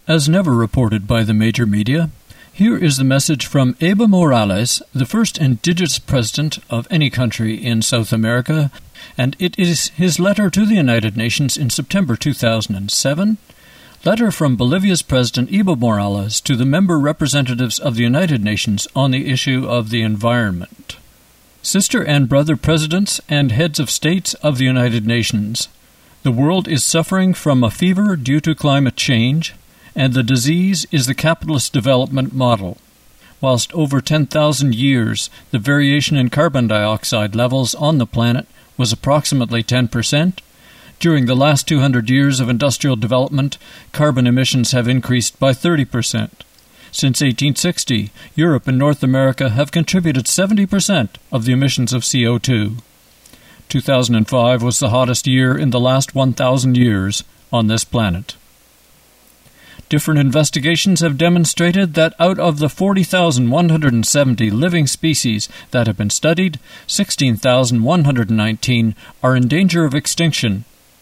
As never reported by the major media, here is the message from Evo Morales, the first indigenous president of any country in South America, and it is his letter to the United Nations in September 2007, letter from Bolivia's President Evo Morales to the member representatives of the United Nations on the issue of the environment. Sister and brother presidents and heads of states of the United Nations, the world is suffering from a fever due to climate change, and the disease is the capitalist development model. Whilst over 10,000 years, the variation in carbon dioxide levels on the planet was approximately 10%, during the last 200 years of industrial development, carbon emissions have increased by 30%. Since 1860, Europe and North America have contributed 70% of the emissions of CO2. 2005 was the hottest year in the last 1,000 years on this planet. Different investigations have demonstrated that out of the 40,170 living species that have been studied, 16,119 are in danger of extinction.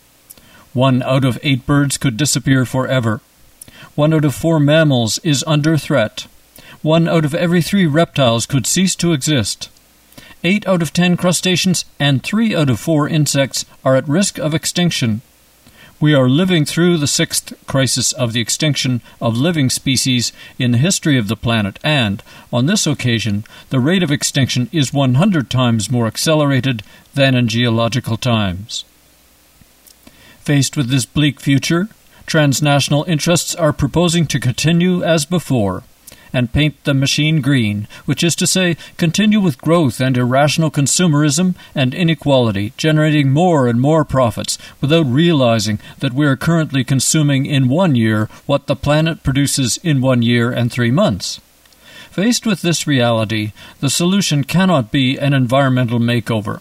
1 out of 8 birds could disappear forever. 1 out of 4 mammals is under threat. 1 out of every 3 reptiles could cease to exist. 8 out of 10 crustaceans and 3 out of 4 insects are at risk of extinction. We are living through the 6th crisis of the extinction of living species in the history of the planet, and, on this occasion, the rate of extinction is 100 times more accelerated than in geological times. Faced with this bleak future, transnational interests are proposing to continue as before, and paint the machine green, which is to say, continue with growth and irrational consumerism and inequality, generating more and more profits without realizing that we are currently consuming in 1 year what the planet produces in 1 year and 3 months. Faced with this reality, the solution cannot be an environmental makeover.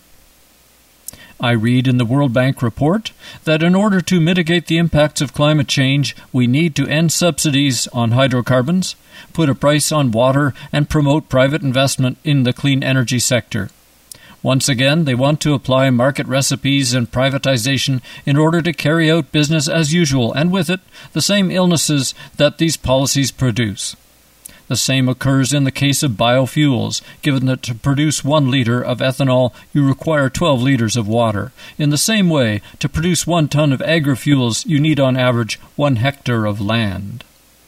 I read in the World Bank report that in order to mitigate the impacts of climate change, we need to end subsidies on hydrocarbons, put a price on water, and promote private investment in the clean energy sector. Once again, they want to apply market recipes and privatization in order to carry out business as usual, and with it, the same illnesses that these policies produce. The same occurs in the case of biofuels, given that to produce 1 liter of ethanol, you require 12 liters of water. In the same way, to produce 1 ton of agri-fuels, you need on average 1 hectare of land.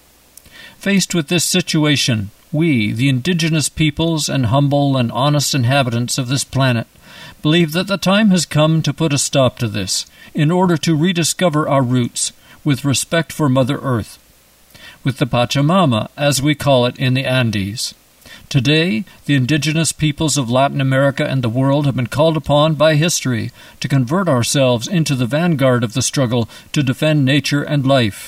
Faced with this situation, we, the indigenous peoples and humble and honest inhabitants of this planet, believe that the time has come to put a stop to this, in order to rediscover our roots, with respect for Mother Earth, with the Pachamama, as we call it in the Andes. Today, the indigenous peoples of Latin America and the world have been called upon by history to convert ourselves into the vanguard of the struggle to defend nature and life.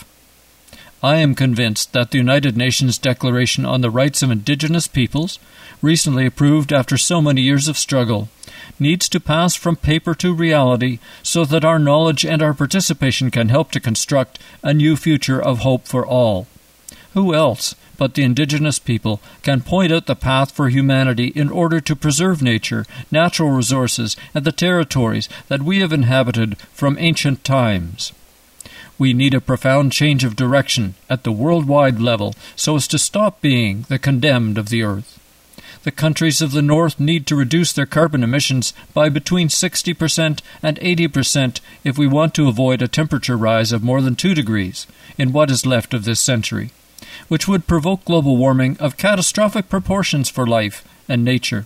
I am convinced that the United Nations Declaration on the Rights of Indigenous Peoples, recently approved after so many years of struggle, needs to pass from paper to reality so that our knowledge and our participation can help to construct a new future of hope for all. Who else but the indigenous people can point out the path for humanity in order to preserve nature, natural resources, and the territories that we have inhabited from ancient times? We need a profound change of direction at the worldwide level so as to stop being the condemned of the earth. The countries of the North need to reduce their carbon emissions by between 60% and 80% if we want to avoid a temperature rise of more than 2 degrees in what is left of this century, which would provoke global warming of catastrophic proportions for life and nature.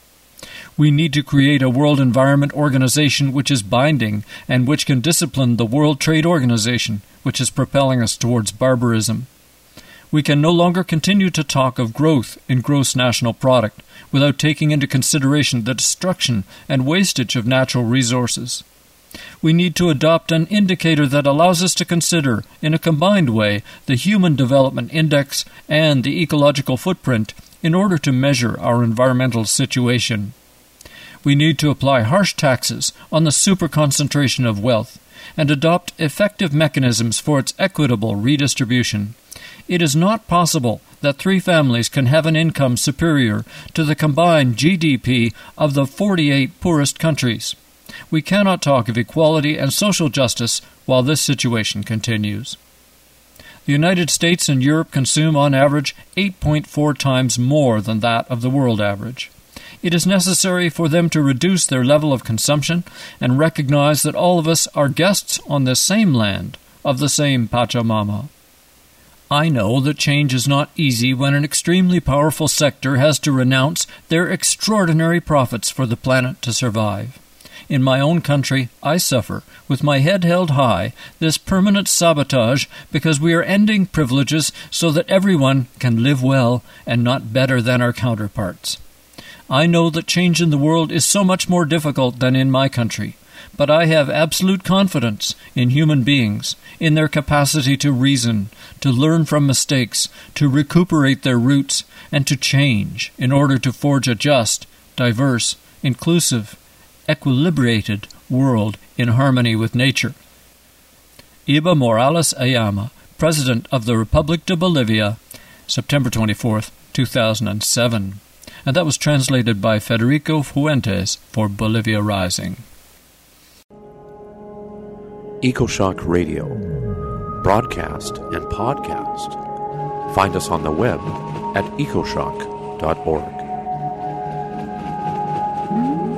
We need to create a World Environment Organization which is binding and which can discipline the World Trade Organization, which is propelling us towards barbarism. We can no longer continue to talk of growth in gross national product without taking into consideration the destruction and wastage of natural resources. We need to adopt an indicator that allows us to consider, in a combined way, the Human Development Index and the ecological footprint in order to measure our environmental situation. We need to apply harsh taxes on the superconcentration of wealth and adopt effective mechanisms for its equitable redistribution. It is not possible that 3 families can have an income superior to the combined GDP of the 48 poorest countries. We cannot talk of equality and social justice while this situation continues. The The United States and Europe consume on average 8.4 times more than that of the world average. It is necessary for them to reduce their level of consumption and recognize that all of us are guests on this same land, of the same Pachamama. I know that change is not easy when an extremely powerful sector has to renounce their extraordinary profits for the planet to survive. In my own country, I suffer, with my head held high, this permanent sabotage because we are ending privileges so that everyone can live well and not better than our counterparts. I know that change in the world is so much more difficult than in my country, but I have absolute confidence in human beings, in their capacity to reason, to learn from mistakes, to recuperate their roots, and to change in order to forge a just, diverse, inclusive, equilibrated world in harmony with nature. Evo Morales Ayala, President of the Republic de Bolivia, September 24, 2007. And that was translated by Federico Fuentes for Bolivia Rising. EcoShock Radio, broadcast and podcast. Find us on the web at ecoshock.org.